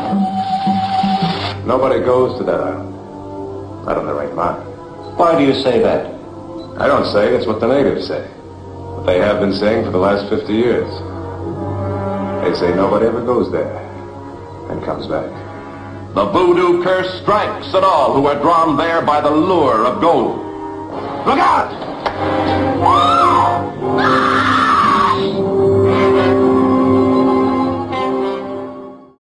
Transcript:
Nobody goes to that island. Not in their right mind. Why do you say that? I don't say it, it's what the natives say. What they have been saying for the last 50 years. They say nobody ever goes there and comes back. The voodoo curse strikes at all who are drawn there by the lure of gold. Look out!